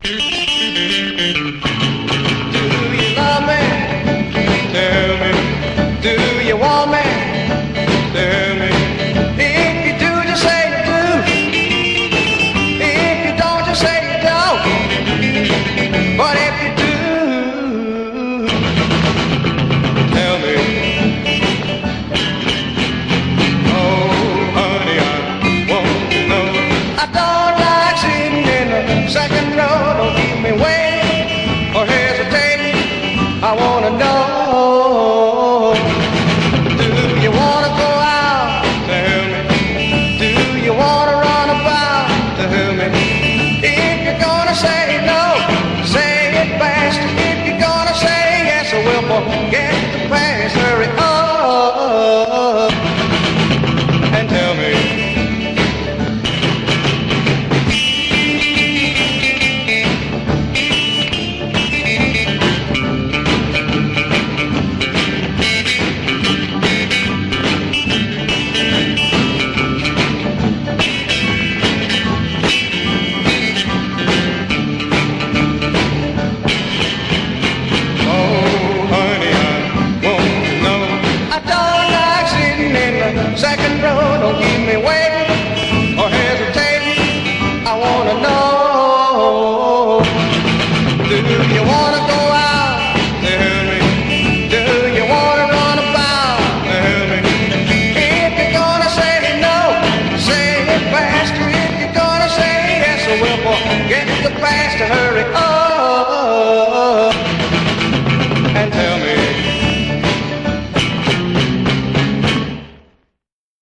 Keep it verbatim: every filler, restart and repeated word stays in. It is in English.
you love me? Tell me. Do you want me? Tell me. If you do, just say you do. If you don't, just say you don't. But if you do, tell me. Oh, honey, I want to know. I don't like sitting in the second row. Don't keep me waiting or hesitating. I want to know. Do you want to go out? Tell me. Do you want to run about? Tell me. If you're gonna say no, say it fast. If you're gonna say yes, I will forget the past. Hurry up and tell me. Second row, don't keep me waiting or hesitating. I wanna know. Do you wanna go out? Tell me. Do you wanna run about? Tell me. If you're gonna say no, say it faster. If you're gonna say yes, I will forget the past and hurry up.